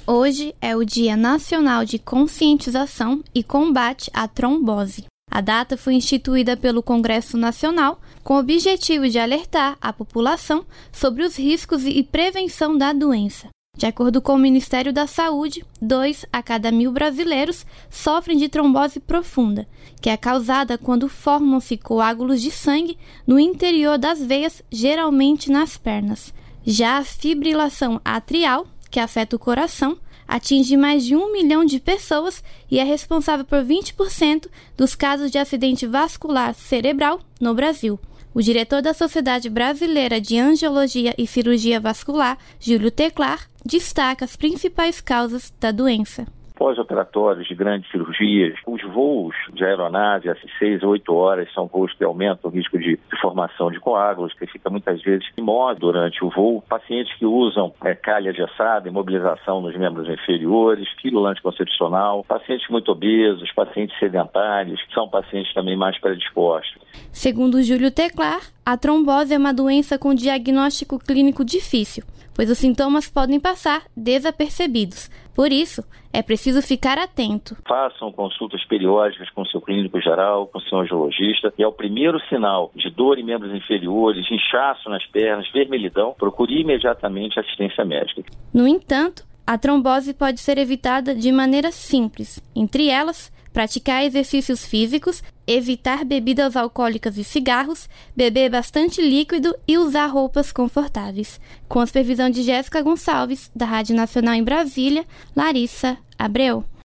Hoje é o Dia Nacional de Conscientização e Combate à Trombose. A data foi instituída pelo Congresso Nacional com o objetivo de alertar a população sobre os riscos e prevenção da doença. De acordo com o Ministério da Saúde, 2 a cada 1.000 brasileiros sofrem de trombose profunda, que é causada quando formam-se coágulos de sangue no interior das veias, geralmente nas pernas. Já a fibrilação atrial, que afeta o coração, atinge mais de 1 milhão de pessoas e é responsável por 20% dos casos de acidente vascular cerebral no Brasil. O diretor da Sociedade Brasileira de Angiologia e Cirurgia Vascular, Júlio Teclar, destaca as principais causas da doença. Pós-operatórios de grandes cirurgias, os voos de aeronave a 6 a 8 horas são voos que aumentam o risco de formação de coágulos, que fica muitas vezes imóvel durante o voo. Pacientes que usam calha engessada, imobilização nos membros inferiores, pílula anticoncepcional, pacientes muito obesos, pacientes sedentários, são pacientes também mais predispostos. Segundo Júlio Teclar, a trombose é uma doença com diagnóstico clínico difícil, pois os sintomas podem passar desapercebidos. Por isso, é preciso ficar atento. Façam consultas periódicas com seu clínico geral, com seu angiologista. E ao primeiro sinal de dor em membros inferiores, inchaço nas pernas, vermelhidão, procure imediatamente assistência médica. No entanto, a trombose pode ser evitada de maneira simples. Entre elas, praticar exercícios físicos, evitar bebidas alcoólicas e cigarros, beber bastante líquido e usar roupas confortáveis. Com a supervisão de Jéssica Gonçalves, da Rádio Nacional em Brasília, Larissa Abreu.